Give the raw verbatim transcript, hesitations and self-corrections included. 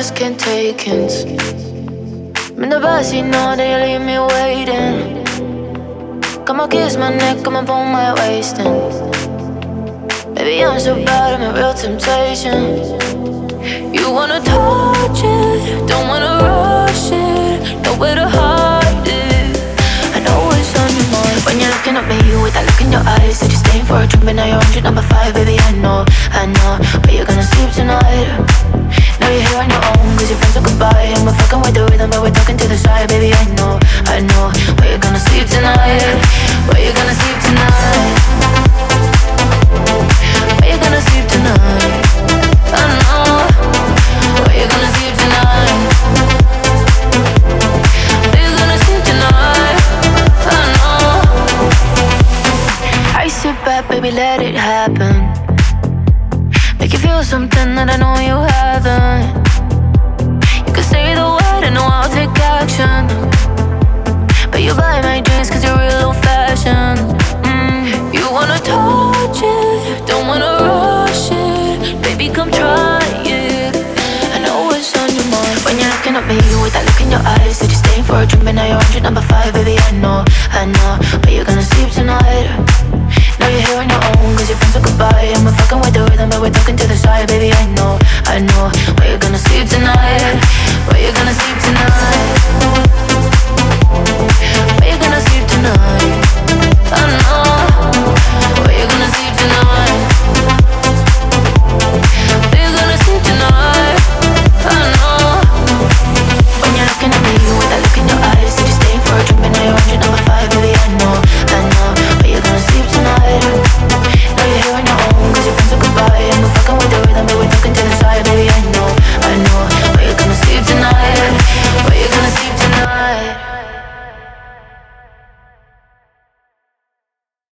just can't take hints. I'm in the backseat, know that you leave me waiting. Come on, kiss my neck, come on, pull my waist in. Baby, I'm so bad, I'm a real temptation. You wanna touch it, don't wanna rush it, nowhere to hide it. I know it's on your mind when you're looking at me with that look in your eyes. Said you're staying for a drink, but now you're on drink number five. Baby, I know, I know, where you're gonna sleep tonight. Now you're here on your own, cause your friends are goodbye. And we're fucking with the rhythm, but we're talking to the side. Baby, I know, I know, where you're gonna sleep tonight. Where you gonna sleep tonight? Where you gonna sleep tonight? I know. Where you gonna sleep tonight? Where you gonna sleep tonight? I know. I sit back, baby, let it happen. Make you feel something that I know you haven't. You can say the word and know I'll take action. But you buy my drinks cause you're real old fashioned. mm. You wanna touch it, don't wanna rush it. Baby, come try it. I know what's on your mind when you're looking at me with that look in your eyes. Said you're staying for a drink, but now you're on drink number five. Baby, I know,